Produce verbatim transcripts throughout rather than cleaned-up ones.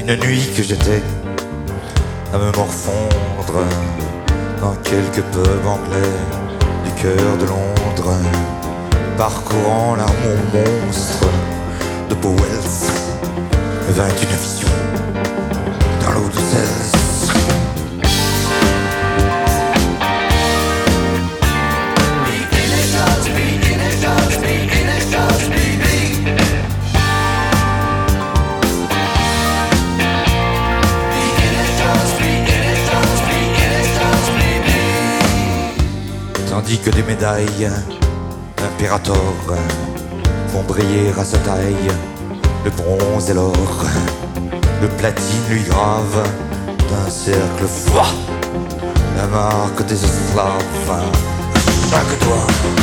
Une nuit que j'étais à me morfondre dans quelques pubs anglais du cœur de Londres, parcourant l'amour monstre de Bowells, vint une vision dans l'eau de Cels. Tandis que des médailles Imperator font briller à sa taille le bronze et l'or, le platine lui grave d'un cercle froid la marque des esclaves à chaque doigt.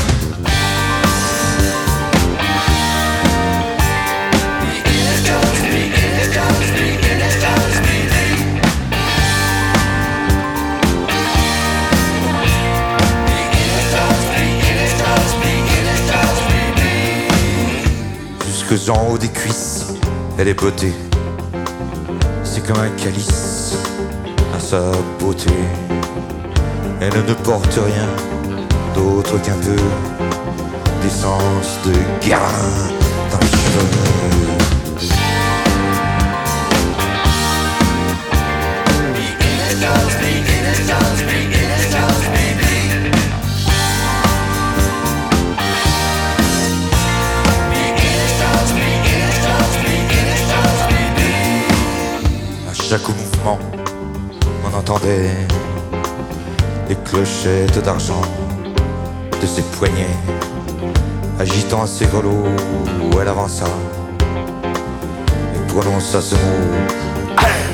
Jusque en haut des cuisses, elle est beauté. C'est comme un calice à sa beauté. Elle ne porte rien d'autre qu'un peu d'essence de guérin dans les cheveux. Chaque mouvement, on entendait les clochettes d'argent de ses poignets, agitant ses grelots où elle avança et prononça ce mot. Allez!